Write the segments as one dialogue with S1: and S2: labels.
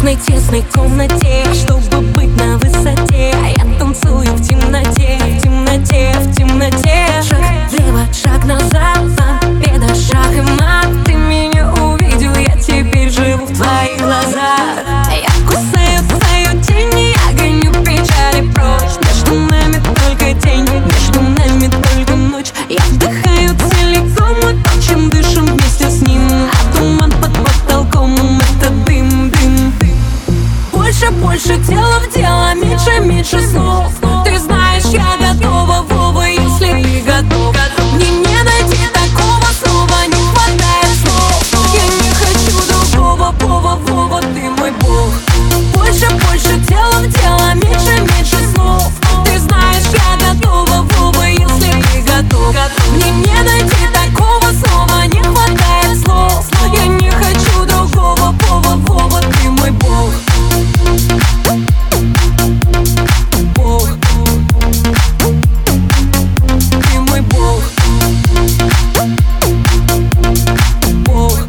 S1: тесной комнате, чтобы быть на высоте. Я танцую в темноте, в темноте, в темноте. Шаг влево, шаг назад, победа, шаг и мат. Ты меня увидел, я теперь живу в твоих глазах. Я кусаю твою тень, я гоню печали прочь. Между нами только тень, между нами только ночь. Я вдыхаю целиком то, чем дышим вместе с ним. А туман под потолком — это дым, дым, дым. Больше, больше тела в дело, меньше, меньше слов. Ты знаешь, я готова, Вова, если ты готов. Мне не найти такого снова, не хватает слов. Я не хочу другого, Вова, Вова, ты мой бог. Больше, больше тела в дело, меньше, меньше слов. Ты знаешь, я готова, Вова, если ты готов. Мне не найти такого снова, не хватает слов. Я не хочу другого, Вова, Вова, ты мой бог. Бог. Ты мой бог. Бог.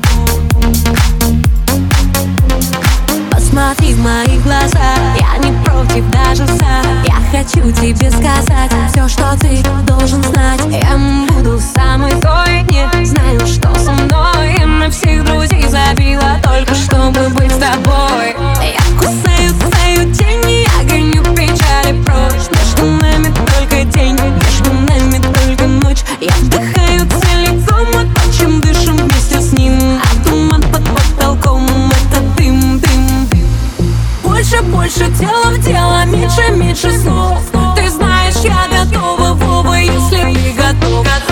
S1: Посмотри в мои глаза, я не против даже за. Я хочу тебе сказать все, что ты должен знать. Я буду самой той, не знаю, что со мной. Я на всех друзей забила только чтобы быть с тобой. Я кусаю твою тень, я гоню печали прочь. Между нами только тень, между нами только ночь. Я вдыхаю целиком то, чем дышим вместе с ним. А туман под потолком — это дым, дым, дым. Больше, больше тела в дело, меньше, меньше слов. Ты знаешь, я готова, Вова, если ты готов.